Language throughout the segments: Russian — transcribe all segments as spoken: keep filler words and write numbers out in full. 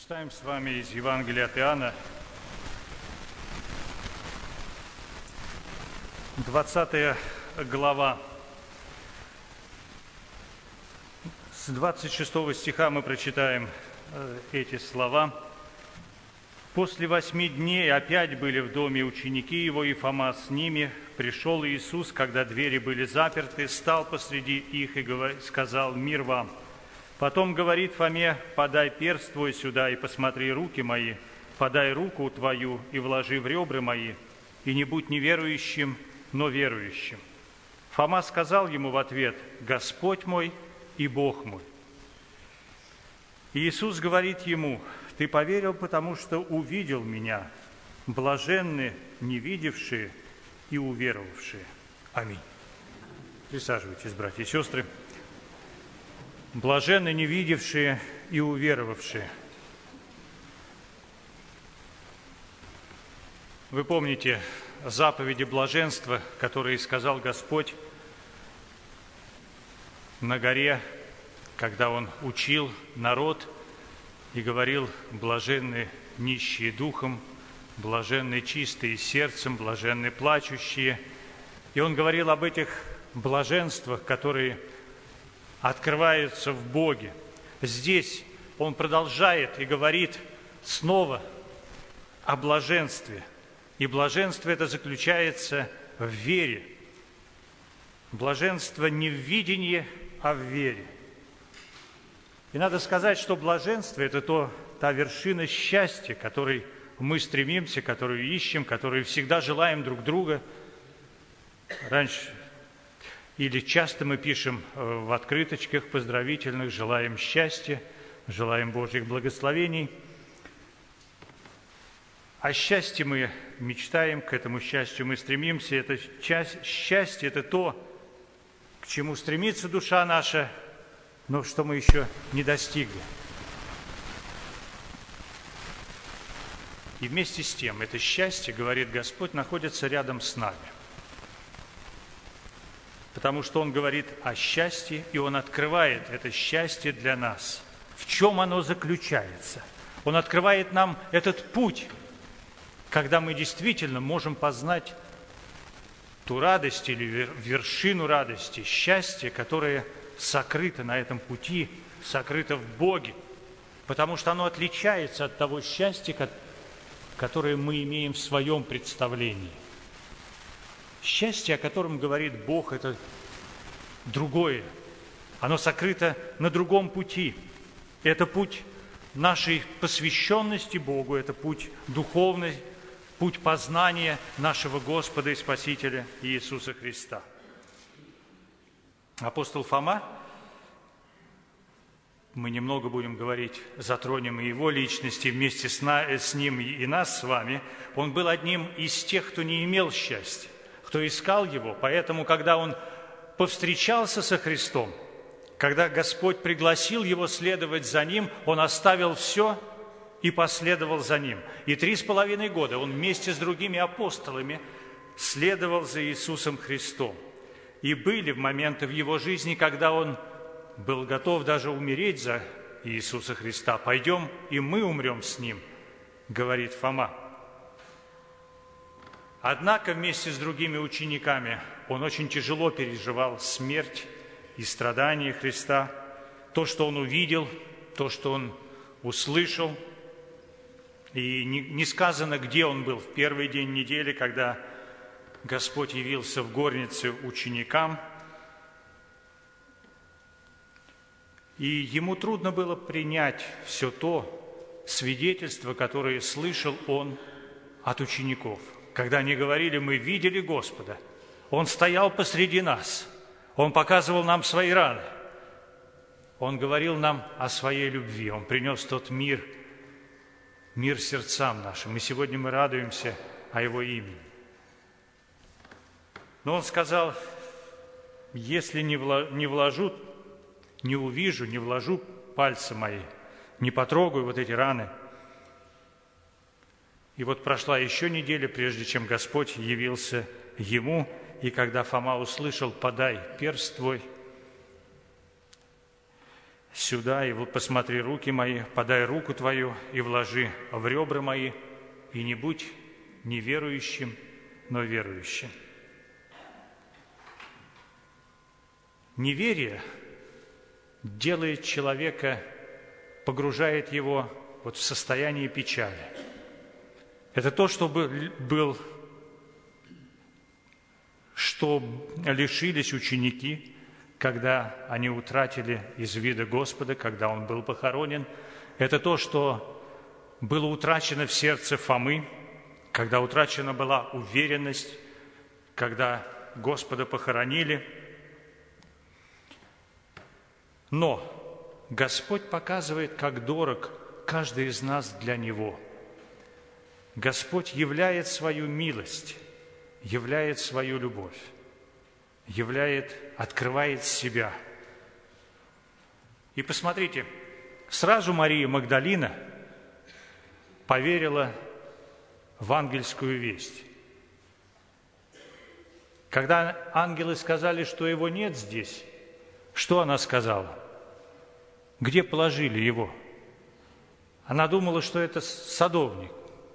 Читаем с вами из Евангелия от Иоанна, двадцатая глава. С двадцать шестого стиха мы прочитаем эти слова. «После восьми дней опять были в доме ученики его, и Фома с ними. Пришел Иисус, когда двери были заперты, стал посреди их и сказал: „Мир вам“. Потом говорит Фоме: „Подай перст твой сюда и посмотри руки мои, подай руку твою и вложи в ребра мои, и не будь неверующим, но верующим“. Фома сказал ему в ответ: „Господь мой и Бог мой“. И Иисус говорит ему: „Ты поверил, потому что увидел Меня. Блаженны не видевшие и уверовавшие“. Аминь. Присаживайтесь, братья и сестры. Блаженны не видевшие и уверовавшие. Вы помните заповеди блаженства, которые сказал Господь на горе, когда Он учил народ и говорил: „Блаженны нищие духом, блаженны чистые сердцем, блаженны плачущие“. И Он говорил об этих блаженствах, которые открываются в Боге. Здесь Он продолжает и говорит снова о блаженстве. И блаженство это заключается в вере. Блаженство не в видении, а в вере. И надо сказать, что блаженство – это то, та вершина счастья, к которой мы стремимся, которую ищем, которую всегда желаем друг друга. Раньше или часто мы пишем в открыточках поздравительных: желаем счастья, желаем Божьих благословений. О счастье мы мечтаем, к этому счастью мы стремимся. Это часть, счастье – это то, к чему стремится душа наша, но что мы еще не достигли. И вместе с тем это счастье, говорит Господь, находится рядом с нами. Потому что Он говорит о счастье, и Он открывает это счастье для нас. В чем оно заключается? Он открывает нам этот путь, когда мы действительно можем познать ту радость или вершину радости, счастье, которое сокрыто на этом пути, сокрыто в Боге, потому что оно отличается от того счастья, которое мы имеем в своем представлении. Счастье, о котором говорит Бог, это другое. Оно сокрыто на другом пути. Это путь нашей посвященности Богу, это путь духовный, путь познания нашего Господа и Спасителя Иисуса Христа. Апостол Фома, мы немного будем говорить, затронем и его личности вместе с, на, с ним и нас с вами, он был одним из тех, кто не имел счастья, кто искал его. Поэтому, когда он повстречался со Христом, когда Господь пригласил его следовать за ним, он оставил все и последовал за ним. И три с половиной года он вместе с другими апостолами следовал за Иисусом Христом. И были моменты в его жизни, когда он был готов даже умереть за Иисуса Христа. «Пойдем, и мы умрем с Ним», говорит Фома. Однако вместе с другими учениками он очень тяжело переживал смерть и страдания Христа, то, что он увидел, то, что он услышал. И не, не сказано, где он был в первый день недели, когда Господь явился в горнице ученикам. И ему трудно было принять все то свидетельство, которое слышал он от учеников. Когда они говорили: «Мы видели Господа, Он стоял посреди нас, Он показывал нам свои раны, Он говорил нам о своей любви, Он принес тот мир, мир сердцам нашим, и сегодня мы радуемся о Его имени». Но Он сказал: «Если не вложу, не увижу, не вложу пальцы мои, не потрогаю вот эти раны». И вот прошла еще неделя, прежде чем Господь явился ему, и когда Фома услышал: «Подай перст твой», сюда, и вот посмотри руки мои, подай руку твою и вложи в ребра мои, и не будь неверующим, но верующим». Неверие делает человека, погружает его вот в состояние печали. Это то, что был, что лишились ученики, когда они утратили из вида Господа, когда Он был похоронен. Это то, что было утрачено в сердце Фомы, когда утрачена была уверенность, когда Господа похоронили. Но Господь показывает, как дорог каждый из нас для Него. Господь являет свою милость, являет свою любовь, являет, открывает себя. И посмотрите, сразу Мария Магдалина поверила в ангельскую весть. Когда ангелы сказали, что его нет здесь, что она сказала? Где положили его? Она думала, что это садовник.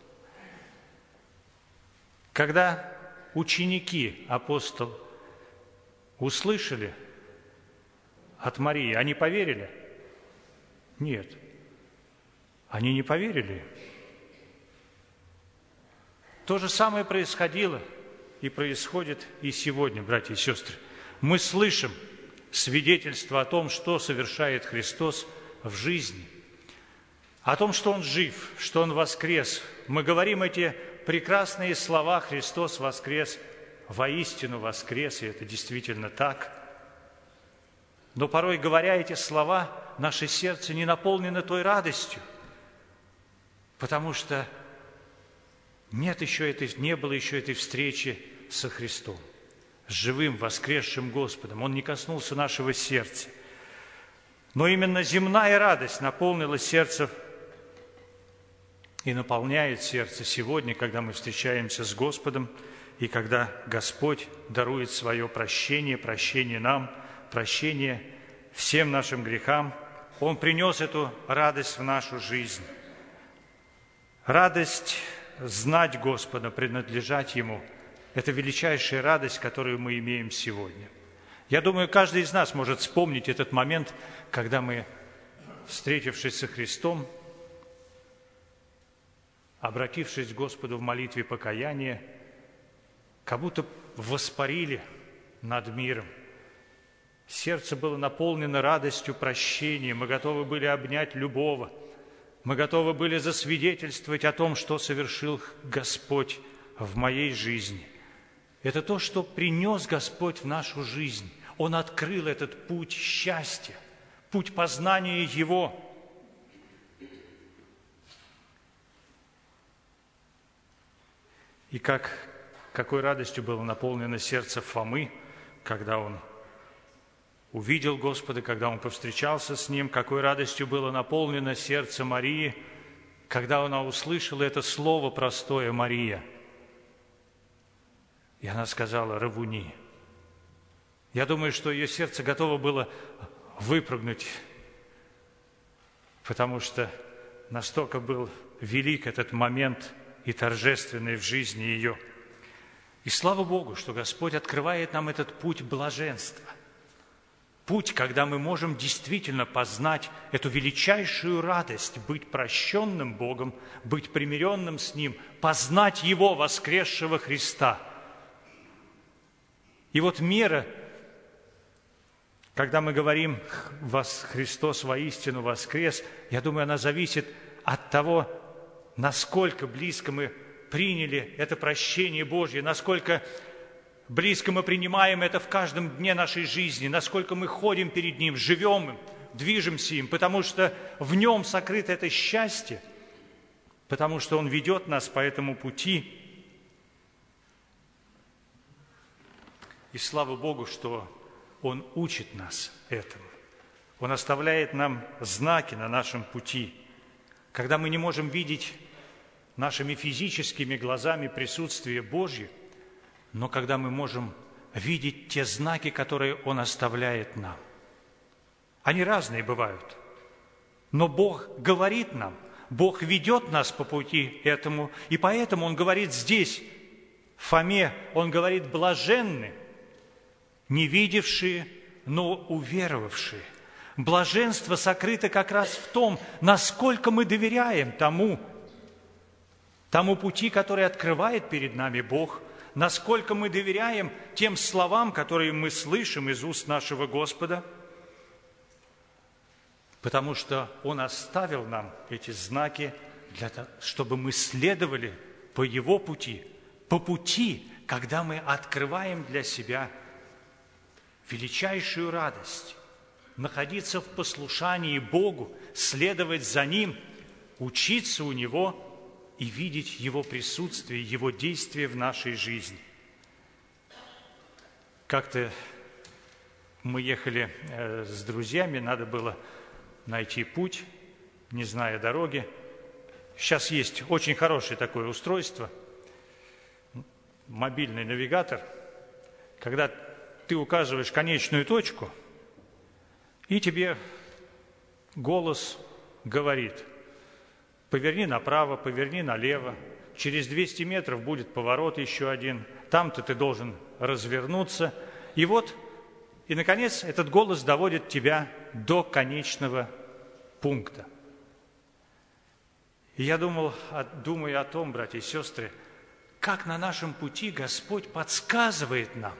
Когда ученики апостол услышали от Марии, они поверили? Нет. Они не поверили. То же самое происходило и происходит и сегодня, братья и сестры. Мы слышим свидетельство о том, что совершает Христос в жизни, о том, что Он жив, что Он воскрес. Мы говорим эти прекрасные слова: «Христос воскрес, воистину воскрес», и это действительно так. Но порой, говоря эти слова, наше сердце не наполнено той радостью, потому что нет еще этой, не было еще этой встречи со Христом, с живым, воскресшим Господом. Он не коснулся нашего сердца. Но именно земная радость наполнила сердце и наполняет сердце сегодня, когда мы встречаемся с Господом, и когда Господь дарует свое прощение, прощение нам, прощение всем нашим грехам. Он принес эту радость в нашу жизнь. Радость знать Господа, принадлежать Ему – это величайшая радость, которую мы имеем сегодня. Я думаю, каждый из нас может вспомнить этот момент, когда мы, встретившись со Христом, обратившись к Господу в молитве покаяния, как будто воспарили над миром. Сердце было наполнено радостью прощения, мы готовы были обнять любого, мы готовы были засвидетельствовать о том, что совершил Господь в моей жизни. Это то, что принес Господь в нашу жизнь. Он открыл этот путь счастья, путь познания Его. И как, какой радостью было наполнено сердце Фомы, когда он увидел Господа, когда он повстречался с Ним, какой радостью было наполнено сердце Марии, когда она услышала это слово простое «Мария». И она сказала «Равуни». Я думаю, что ее сердце готово было выпрыгнуть, потому что настолько был велик этот момент и торжественный в жизни ее. И слава Богу, что Господь открывает нам этот путь блаженства. Путь, когда мы можем действительно познать эту величайшую радость, быть прощенным Богом, быть примиренным с Ним, познать Его, воскресшего Христа. И вот мера, когда мы говорим «Христос воистину воскрес», я думаю, она зависит от того, насколько близко мы приняли это прощение Божье, насколько близко мы принимаем это в каждом дне нашей жизни, насколько мы ходим перед Ним, живем им, движемся им, потому что в Нем сокрыто это счастье, потому что Он ведет нас по этому пути. И слава Богу, что Он учит нас этому. Он оставляет нам знаки на нашем пути, когда мы не можем видеть нашими физическими глазами присутствие Божье, но когда мы можем видеть те знаки, которые Он оставляет нам. Они разные бывают. Но Бог говорит нам, Бог ведет нас по пути этому, и поэтому Он говорит здесь, Фоме, Он говорит, блаженны, не видевшие, но уверовавшие. Блаженство сокрыто как раз в том, насколько мы доверяем тому, тому пути, который открывает перед нами Бог, насколько мы доверяем тем словам, которые мы слышим из уст нашего Господа, потому что Он оставил нам эти знаки, для того, чтобы мы следовали по Его пути, по пути, когда мы открываем для себя величайшую радость, находиться в послушании Богу, следовать за Ним, учиться у Него и видеть Его присутствие, Его действие в нашей жизни. Как-то мы ехали с друзьями, надо было найти путь, не зная дороги. Сейчас есть очень хорошее такое устройство, мобильный навигатор, когда ты указываешь конечную точку, и тебе голос говорит: поверни направо, поверни налево, через двести метров будет поворот еще один, там-то ты должен развернуться. И вот, и, наконец, этот голос доводит тебя до конечного пункта. И я думал, думаю о том, братья и сестры, как на нашем пути Господь подсказывает нам.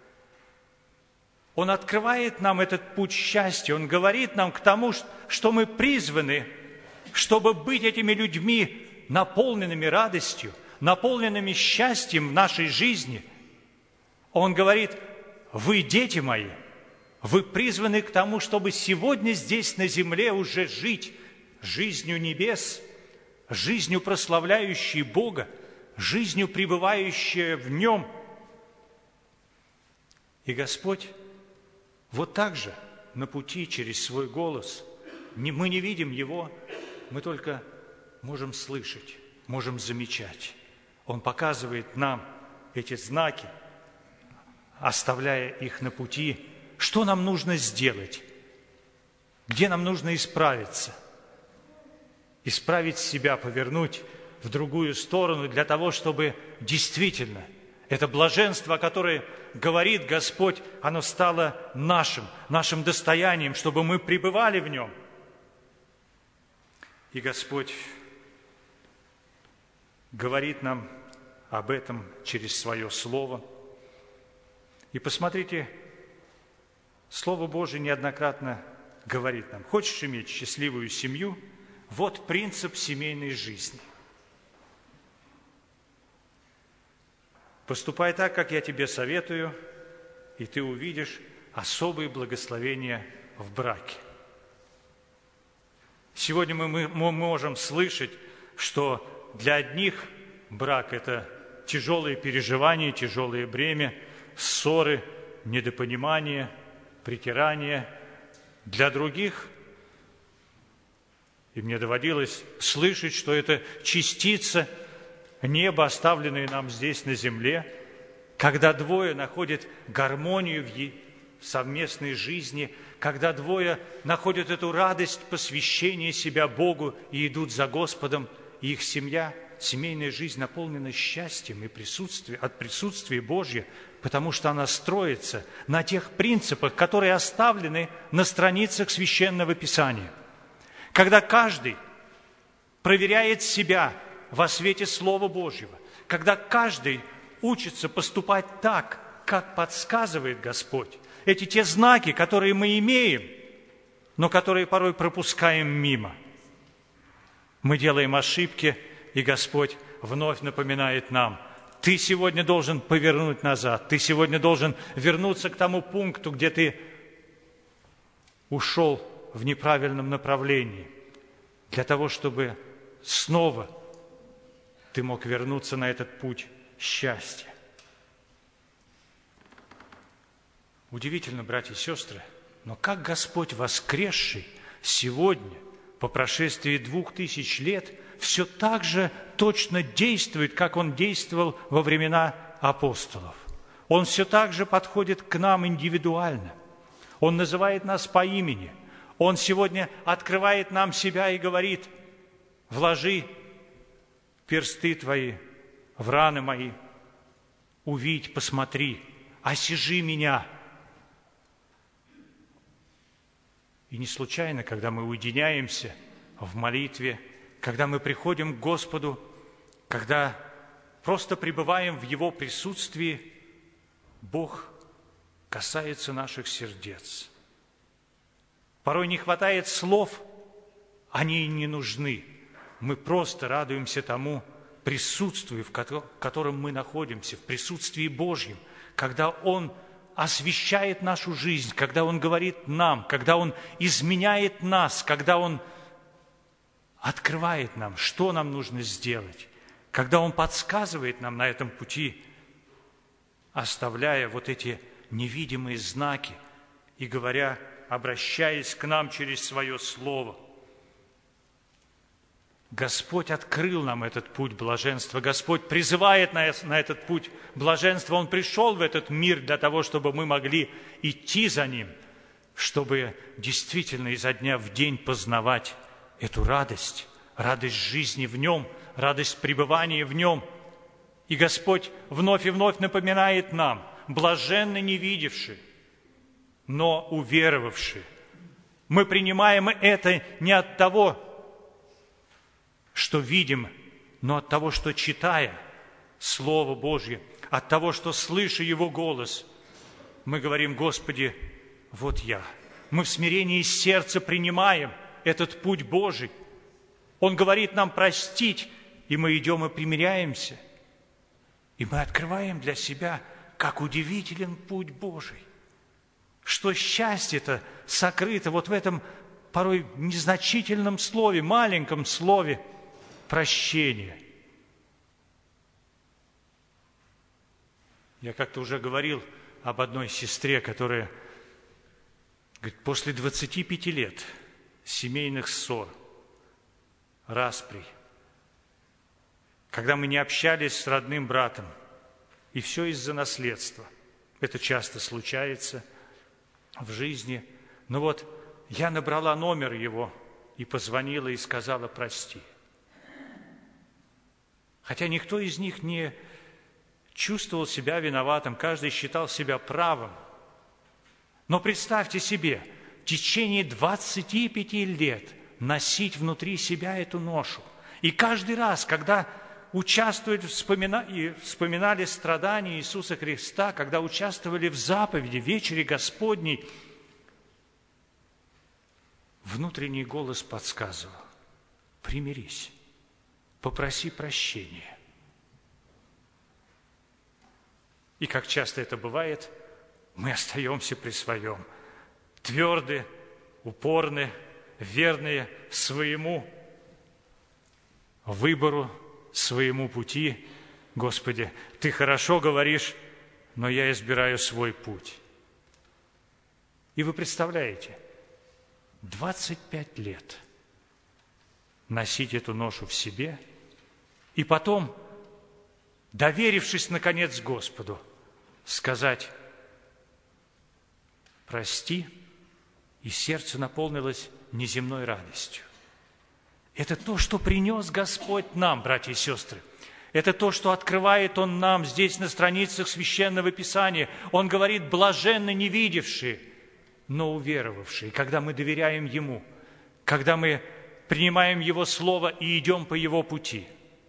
Он открывает нам этот путь счастья, Он говорит нам к тому, что мы призваны, чтобы быть этими людьми, наполненными радостью, наполненными счастьем в нашей жизни. Он говорит: вы, дети мои, вы призваны к тому, чтобы сегодня здесь на земле уже жить жизнью небес, жизнью, прославляющей Бога, жизнью, пребывающей в Нем. И Господь вот так же на пути через свой голос, мы не видим Его, мы только можем слышать, можем замечать. Он показывает нам эти знаки, оставляя их на пути, что нам нужно сделать, где нам нужно исправиться, исправить себя, повернуть в другую сторону для того, чтобы действительно это блаженство, которое говорит Господь, оно стало нашим, нашим достоянием, чтобы мы пребывали в нем. И Господь говорит нам об этом через Свое Слово. И посмотрите, Слово Божие неоднократно говорит нам: хочешь иметь счастливую семью? Вот принцип семейной жизни. Поступай так, как я тебе советую, и ты увидишь особые благословения в браке. Сегодня мы, мы, мы можем слышать, что для одних брак – это тяжелые переживания, тяжелое бремя, ссоры, недопонимание, притирание. Для других, и мне доводилось слышать, что это частица неба, оставленное нам здесь на земле, когда двое находят гармонию в совместной жизни, когда двое находят эту радость посвящения себя Богу и идут за Господом, и их семья, семейная жизнь наполнена счастьем и присутствием, от присутствия Божьего, потому что она строится на тех принципах, которые оставлены на страницах Священного Писания. Когда каждый проверяет себя во свете Слова Божьего, когда каждый учится поступать так, как подсказывает Господь, эти те знаки, которые мы имеем, но которые порой пропускаем мимо. Мы делаем ошибки, и Господь вновь напоминает нам: ты сегодня должен повернуть назад, ты сегодня должен вернуться к тому пункту, где ты ушел в неправильном направлении, для того, чтобы снова ты мог вернуться на этот путь счастья. Удивительно, братья и сестры, но как Господь воскресший сегодня, по прошествии двух тысяч лет, все так же точно действует, как Он действовал во времена апостолов. Он все так же подходит к нам индивидуально. Он называет нас по имени. Он сегодня открывает нам себя и говорит: вложи персты твои в раны мои, увидь, посмотри, осижи меня. И не случайно, когда мы уединяемся в молитве, когда мы приходим к Господу, когда просто пребываем в Его присутствии, Бог касается наших сердец. Порой не хватает слов, они и не нужны. Мы просто радуемся тому присутствию, в котором мы находимся, в присутствии Божьем, когда Он освещает нашу жизнь, когда Он говорит нам, когда Он изменяет нас, когда Он открывает нам, что нам нужно сделать, когда Он подсказывает нам на этом пути, оставляя вот эти невидимые знаки и говоря, обращаясь к нам через Свое Слово. Господь открыл нам этот путь блаженства. Господь призывает нас на этот путь блаженства. Он пришел в этот мир для того, чтобы мы могли идти за Ним, чтобы действительно изо дня в день познавать эту радость, радость жизни в Нем, радость пребывания в Нем. И Господь вновь и вновь напоминает нам: блаженны не видевшие, но уверовавшие. Мы принимаем это не от того, что видим, но от того, что, читая Слово Божье, от того, что, слыша Его голос, мы говорим: Господи, вот я. Мы в смирении сердца принимаем этот путь Божий. Он говорит нам простить, и мы идем и примиряемся. И мы открываем для себя, как удивителен путь Божий. Что счастье-то сокрыто вот в этом порой незначительном слове, маленьком слове прощения. Я как-то уже говорил об одной сестре, которая говорит, после двадцати пяти лет семейных ссор, расприй, когда мы не общались с родным братом, и все из-за наследства. Это часто случается в жизни. Но вот я набрала номер его и позвонила и сказала: прости. Хотя никто из них не чувствовал себя виноватым, каждый считал себя правым. Но представьте себе, в течение двадцати пяти лет носить внутри себя эту ношу. И каждый раз, когда участвовали, вспомина, и вспоминали страдания Иисуса Христа, когда участвовали в заповеди, вечере Господней, внутренний голос подсказывал: примирись, попроси прощения. И как часто это бывает, мы остаемся при своем, твердые, упорные, верные своему выбору, своему пути. Господи, Ты хорошо говоришь, но я избираю свой путь. И вы представляете, двадцать пять лет носить эту ношу в себе, и потом, доверившись, наконец, Господу, сказать: прости, и сердце наполнилось неземной радостью. Это то, что принес Господь нам, братья и сестры. Это то, что открывает Он нам здесь на страницах Священного Писания. Он говорит: блаженны не видевшие, но уверовавшие. Когда мы доверяем Ему, когда мы принимаем Его Слово и идем по Его пути.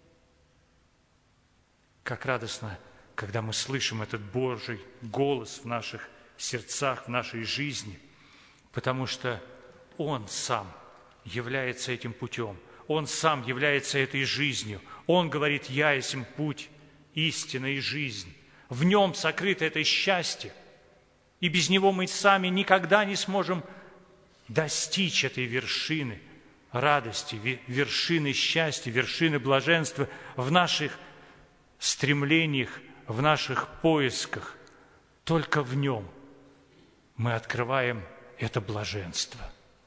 Как радостно, когда мы слышим этот Божий голос в наших сердцах, в нашей жизни, потому что Он сам является этим путем. Он сам является этой жизнью. Он говорит: «Я есть путь, истина и жизнь». В Нем сокрыто это счастье. И без Него мы сами никогда не сможем достичь этой вершины радости, вершины счастья, вершины блаженства в наших стремлениях, в наших поисках. Только в Нем мы открываем это блаженство.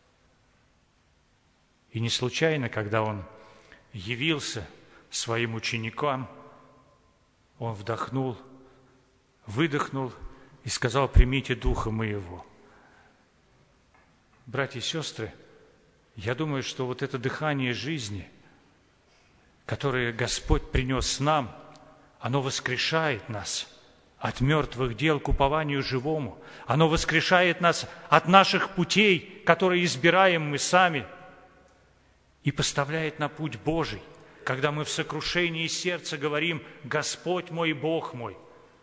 И не случайно, когда Он явился Своим ученикам, Он вдохнул, выдохнул и сказал: «Примите Духа Моего». Братья и сестры, я думаю, что вот это дыхание жизни, которое Господь принес нам, оно воскрешает нас от мертвых дел к упованию живому. Оно воскрешает нас от наших путей, которые избираем мы сами, и поставляет на путь Божий, когда мы в сокрушении сердца говорим: «Господь мой, Бог мой».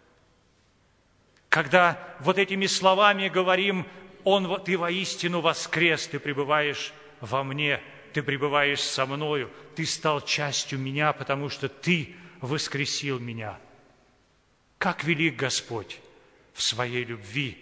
Когда вот этими словами говорим: Он, Ты воистину воскрес, Ты пребываешь во мне, Ты пребываешь со мною, Ты стал частью меня, потому что Ты воскресил меня. Как велик Господь в Своей любви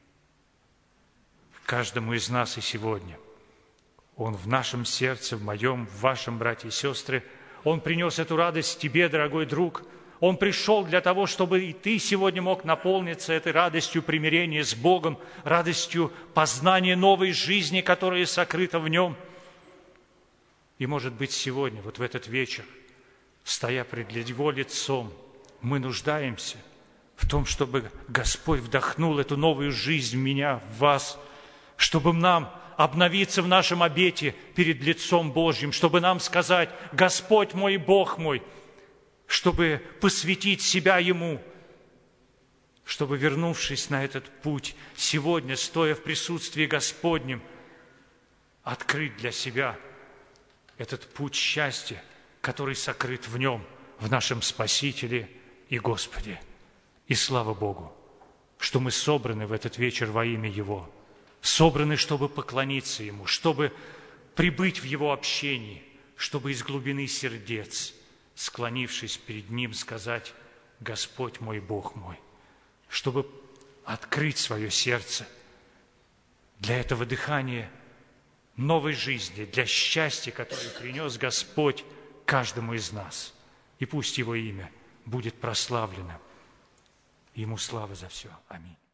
к каждому из нас и сегодня. Он в нашем сердце, в моем, в вашем, братья и сестры. Он принес эту радость тебе, дорогой друг. Он пришел для того, чтобы и ты сегодня мог наполниться этой радостью примирения с Богом, радостью познания новой жизни, которая сокрыта в Нем. И, может быть, сегодня, вот в этот вечер, стоя пред Его лицом, мы нуждаемся в том, чтобы Господь вдохнул эту новую жизнь в меня, в вас, чтобы нам обновиться в нашем обете перед лицом Божьим, чтобы нам сказать: «Господь мой, Бог мой», чтобы посвятить себя Ему, чтобы, вернувшись на этот путь, сегодня, стоя в присутствии Господнем, открыть для себя этот путь счастья, который сокрыт в Нем, в нашем Спасителе и Господе. И слава Богу, что мы собраны в этот вечер во имя Его, собраны, чтобы поклониться Ему, чтобы прибыть в Его общении, чтобы из глубины сердец, склонившись перед Ним, сказать: «Господь мой, Бог мой», чтобы открыть свое сердце для этого дыхания новой жизни, для счастья, которое принес Господь каждому из нас. И пусть Его имя будет прославлено. Ему слава за все. Аминь.